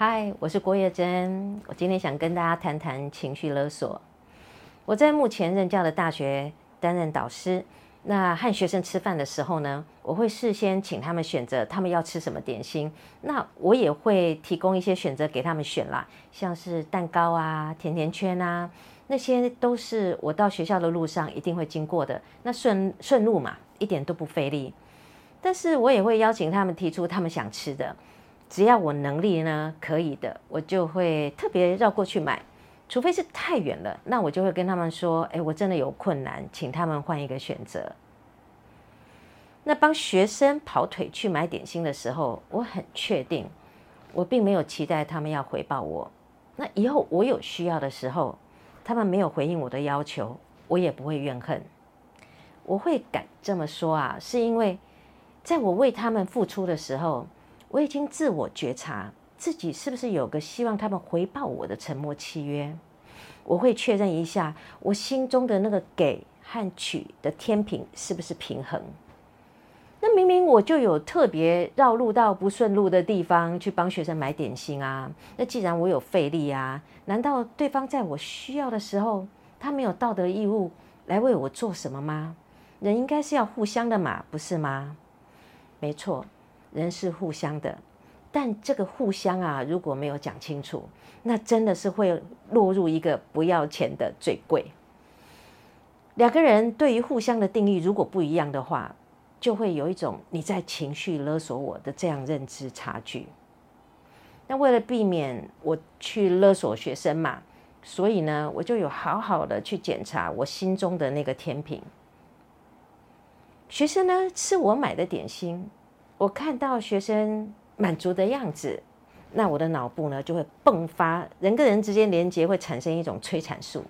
嗨，我是郭叶珍。我今天想跟大家谈谈情绪勒索。我在目前任教的大学担任导师，那和学生吃饭的时候呢，我会事先请他们选择他们要吃什么点心，那我也会提供一些选择给他们选啦，像是蛋糕啊、甜甜圈啊，那些都是我到学校的路上一定会经过的，那顺路嘛，一点都不费力。但是我也会邀请他们提出他们想吃的，只要我能力呢可以的，我就会特别绕过去买。除非是太远了，那我就会跟他们说，我真的有困难，请他们换一个选择。那帮学生跑腿去买点心的时候，我很确定，我并没有期待他们要回报我。那以后我有需要的时候，他们没有回应我的要求，我也不会怨恨。我会敢这么说啊，是因为在我为他们付出的时候，我已经自我觉察自己是不是有个希望他们回报我的沉默契约。我会确认一下我心中的那个给和取的天平是不是平衡。那明明我就有特别绕路到不顺路的地方去帮学生买点心啊，那既然我有费力啊，难道对方在我需要的时候，他没有道德义务来为我做什么吗？人应该是要互相的嘛，不是吗？没错，人是互相的，但这个互相啊，如果没有讲清楚，那真的是会落入一个不要钱的最贵。两个人对于互相的定义如果不一样的话，就会有一种你在情绪勒索我的这样认知差距。那为了避免我去勒索学生嘛，所以呢，我就有好好的去检查我心中的那个天平。学生呢吃我买的点心，我看到学生满足的样子，那我的脑部呢就会迸发，人跟人之间连接会产生一种催产素。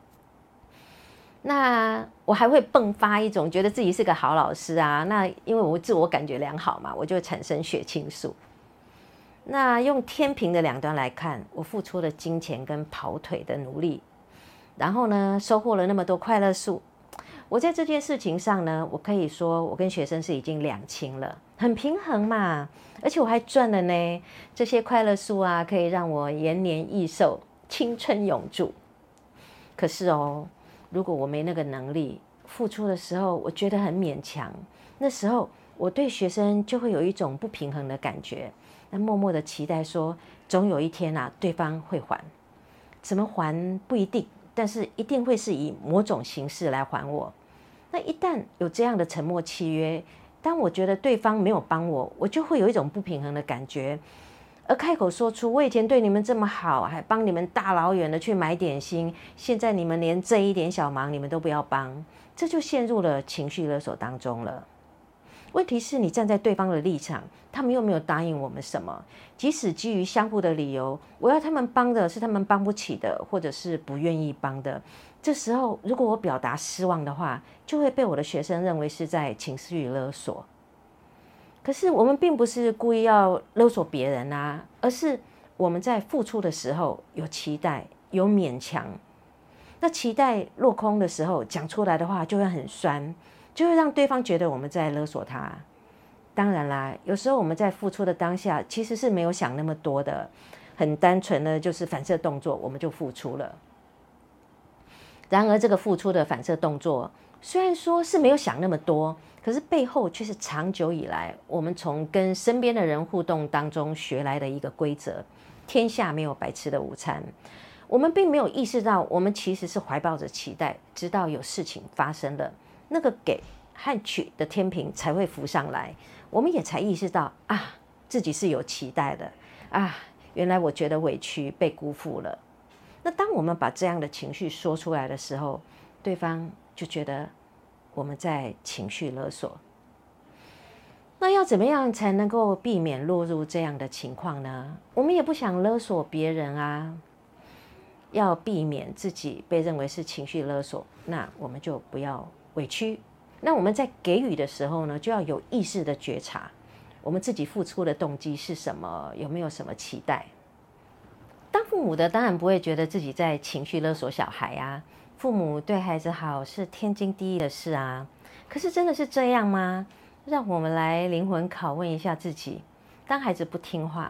那我还会迸发一种觉得自己是个好老师啊，那因为我自我感觉良好嘛，我就会产生血清素。那用天平的两端来看，我付出了金钱跟跑腿的努力，然后呢收获了那么多快乐素。我在这件事情上呢，我可以说我跟学生是已经两清了，很平衡嘛，而且我还赚了呢。这些快乐素啊，可以让我延年益寿，青春永驻。可是哦，如果我没那个能力，付出的时候我觉得很勉强，那时候我对学生就会有一种不平衡的感觉，那默默的期待说，总有一天啊，对方会还。怎么还不一定，但是一定会是以某种形式来还我。那一旦有这样的沉默契约，当我觉得对方没有帮我，我就会有一种不平衡的感觉，而开口说出我以前对你们这么好，还帮你们大老远的去买点心，现在你们连这一点小忙你们都不要帮，这就陷入了情绪勒索当中了。问题是你站在对方的立场，他们又没有答应我们什么，即使基于相互的理由，我要他们帮的是他们帮不起的，或者是不愿意帮的，这时候如果我表达失望的话，就会被我的学生认为是在情绪勒索。可是我们并不是故意要勒索别人啊，而是我们在付出的时候有期待，有勉强，那期待落空的时候讲出来的话就会很酸，就会让对方觉得我们在勒索他。当然啦，有时候我们在付出的当下其实是没有想那么多的，很单纯的就是反射动作，我们就付出了。然而这个付出的反射动作虽然说是没有想那么多，可是背后却是长久以来我们从跟身边的人互动当中学来的一个规则：天下没有白吃的午餐。我们并没有意识到我们其实是怀抱着期待，直到有事情发生了，那个给和取的天平才会浮上来，我们也才意识到啊，自己是有期待的啊，原来我觉得委屈，被辜负了。那当我们把这样的情绪说出来的时候，对方就觉得我们在情绪勒索。那要怎么样才能够避免落入这样的情况呢？我们也不想勒索别人啊，要避免自己被认为是情绪勒索，那我们就不要委屈。那我们在给予的时候呢，就要有意识的觉察，我们自己付出的动机是什么，有没有什么期待。当父母的当然不会觉得自己在情绪勒索小孩啊，父母对孩子好是天经地义的事啊。可是真的是这样吗？让我们来灵魂拷问一下自己，当孩子不听话，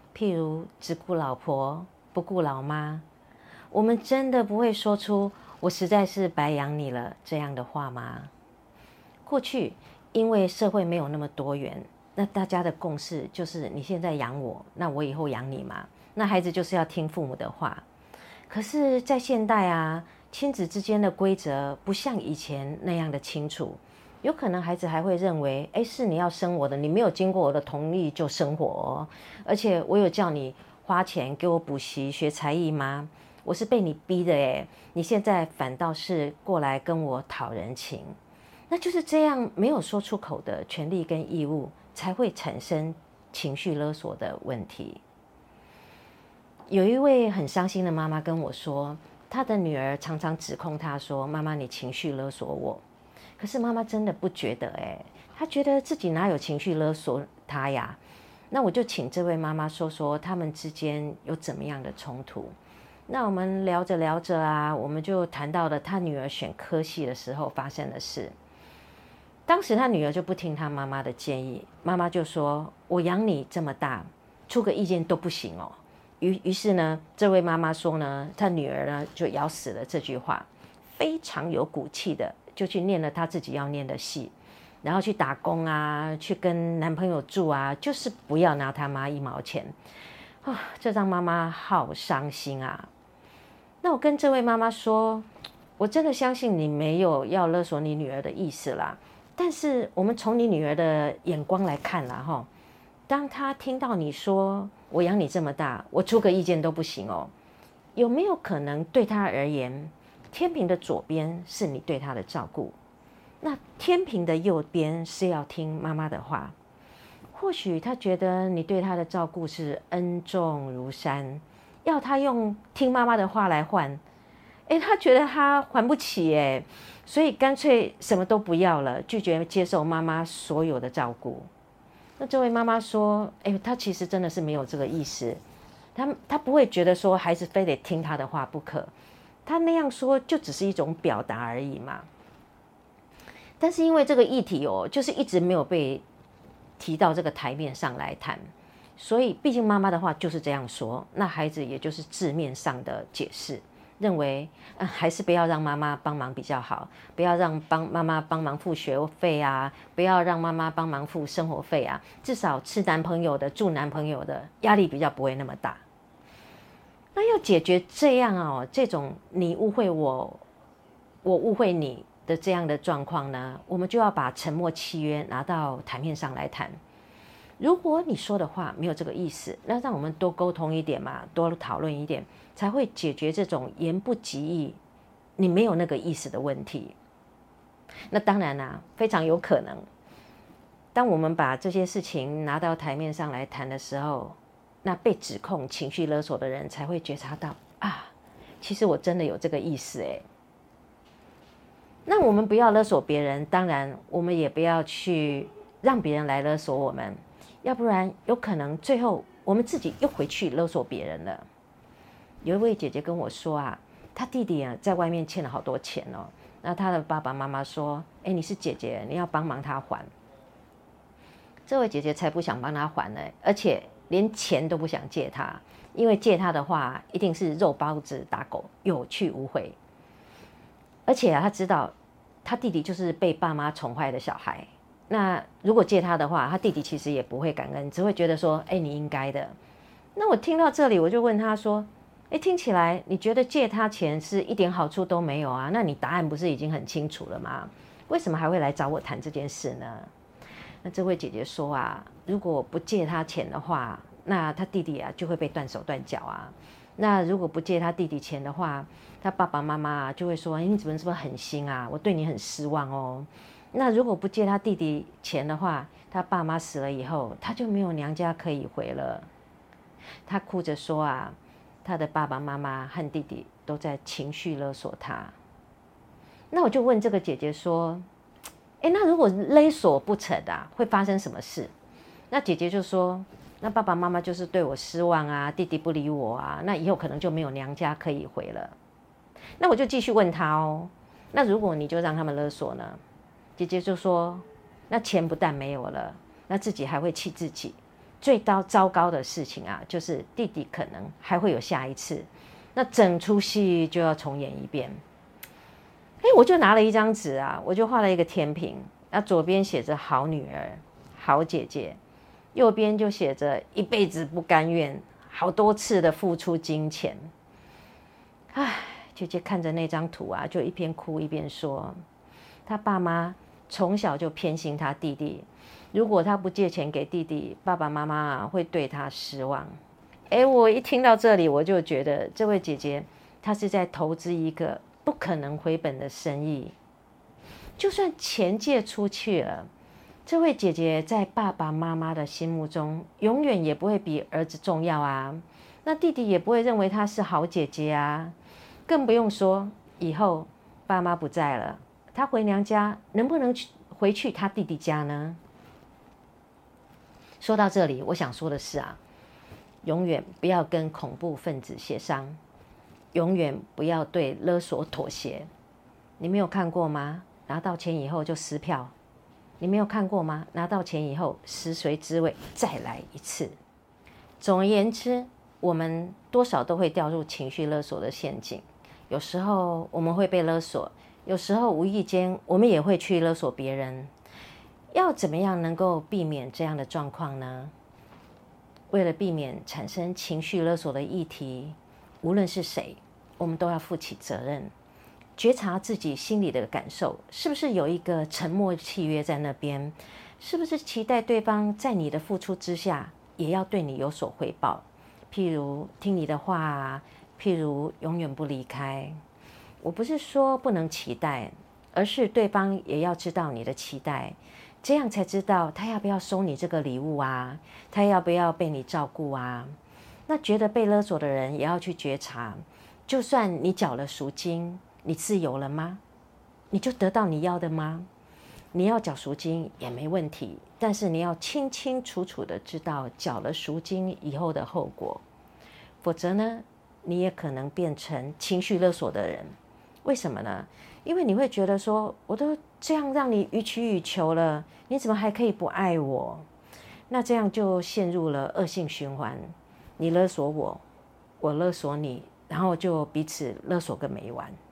譬如只顾老婆不顾老妈，我们真的不会说出我实在是白养你了这样的话吗？过去因为社会没有那么多元，那大家的共识就是你现在养我，那我以后养你嘛，那孩子就是要听父母的话。可是在现代啊，亲子之间的规则不像以前那样的清楚，有可能孩子还会认为，是你要生我的，你没有经过我的同意就生我哦，而且我有叫你花钱给我补习学才艺吗？我是被你逼的耶，你现在反倒是过来跟我讨人情。那就是这样没有说出口的权利跟义务，才会产生情绪勒索的问题。有一位很伤心的妈妈跟我说，她的女儿常常指控她说，妈妈你情绪勒索我。可是妈妈真的不觉得她觉得自己哪有情绪勒索她呀。那我就请这位妈妈说说他们之间有怎么样的冲突。那我们聊着聊着啊，我们就谈到了她女儿选科系的时候发生的事。当时她女儿就不听她妈妈的建议，妈妈就说，我养你这么大，出个意见都不行哦。于是呢，这位妈妈说呢，她女儿呢就咬死了这句话，非常有骨气的就去念了她自己要念的系，然后去打工啊，去跟男朋友住啊，就是不要拿她妈1毛钱这让妈妈好伤心啊。那我跟这位妈妈说，我真的相信你没有要勒索你女儿的意思啦，但是我们从你女儿的眼光来看啦当她听到你说我养你这么大，我出个意见都不行哦，有没有可能对她而言，天平的左边是你对她的照顾，那天平的右边是要听妈妈的话？或许她觉得你对她的照顾是恩重如山，要她用听妈妈的话来换，她觉得她还不起所以干脆什么都不要了，拒绝接受妈妈所有的照顾。那这位妈妈说，她其实真的是没有这个意思，她不会觉得说孩子非得听她的话不可，她那样说就只是一种表达而已嘛。但是因为这个议题就是一直没有被提到这个台面上来谈，所以毕竟妈妈的话就是这样说，那孩子也就是字面上的解释，认为还是不要让妈妈帮忙比较好，不要让妈妈帮忙付学费啊，不要让妈妈帮忙付生活费啊，至少吃男朋友的住男朋友的压力比较不会那么大。那要解决这样这种你误会我，我误会你的这样的状况呢，我们就要把沉默契约拿到台面上来谈。如果你说的话没有这个意思，那让我们多沟通一点嘛，多讨论一点，才会解决这种言不及义，你没有那个意思的问题。那当然啦，非常有可能，当我们把这些事情拿到台面上来谈的时候，那被指控情绪勒索的人才会觉察到其实我真的有这个意思那我们不要勒索别人，当然我们也不要去让别人来勒索我们，要不然有可能最后我们自己又回去勒索别人了。有一位姐姐跟我说她弟弟在外面欠了好多钱那她的爸爸妈妈说，你是姐姐，你要帮忙他还。这位姐姐才不想帮他还呢，而且连钱都不想借他，因为借他的话一定是肉包子打狗，有去无回。而且她知道他弟弟就是被爸妈宠坏的小孩，那如果借他的话，他弟弟其实也不会感恩，只会觉得说你应该的。那我听到这里，我就问他说，听起来你觉得借他钱是一点好处都没有啊？那你答案不是已经很清楚了吗？为什么还会来找我谈这件事呢？那这位姐姐说如果不借他钱的话，那他弟弟就会被断手断脚那如果不借他弟弟钱的话，他爸爸妈妈就会说，你怎么这么狠心我对你很失望哦。那如果不借他弟弟钱的话，他爸妈死了以后，他就没有娘家可以回了。他哭着说他的爸爸妈妈和弟弟都在情绪勒索他。那我就问这个姐姐说，那如果勒索不成会发生什么事？那姐姐就说，那爸爸妈妈就是对我失望弟弟不理我那以后可能就没有娘家可以回了。那我就继续问他那如果你就让他们勒索呢？姐姐就说，那钱不但没有了，那自己还会气自己， 最糟糕的事情啊，就是弟弟可能还会有下一次，那整出戏就要重演一遍。我就拿了一张纸啊，我就画了一个天平，那左边写着好女儿、好姐姐，右边就写着一辈子不甘愿，好多次的付出金钱。姐姐看着那张图啊，就一边哭一边说，她爸妈从小就偏心她弟弟，如果她不借钱给弟弟，爸爸妈妈会对她失望。我一听到这里，我就觉得这位姐姐她是在投资一个不可能回本的生意。就算钱借出去了，这位姐姐在爸爸妈妈的心目中永远也不会比儿子重要啊，那弟弟也不会认为她是好姐姐啊，更不用说以后爸妈不在了，她回娘家能不能回去她弟弟家呢？说到这里，我想说的是啊，永远不要跟恐怖分子协商，永远不要对勒索妥协。你没有看过吗？拿到钱以后就撕票。你没有看过吗？拿到钱以后食髓知味，再来一次。总而言之，我们多少都会掉入情绪勒索的陷阱。有时候我们会被勒索，有时候无意间我们也会去勒索别人。要怎么样能够避免这样的状况呢？为了避免产生情绪勒索的议题，无论是谁，我们都要负起责任，觉察自己心里的感受，是不是有一个沉默契约在那边？是不是期待对方在你的付出之下，也要对你有所回报？譬如听你的话啊，譬如永远不离开。我不是说不能期待，而是对方也要知道你的期待，这样才知道他要不要收你这个礼物啊，他要不要被你照顾啊。那觉得被勒索的人也要去觉察，就算你缴了赎金，你自由了吗？你就得到你要的吗？你要缴赎金也没问题，但是你要清清楚楚的知道缴了赎金以后的后果，否则呢，你也可能变成情绪勒索的人。为什么呢？因为你会觉得说，我都这样让你予取予求了，你怎么还可以不爱我？那这样就陷入了恶性循环，你勒索我，我勒索你，然后就彼此勒索个没完。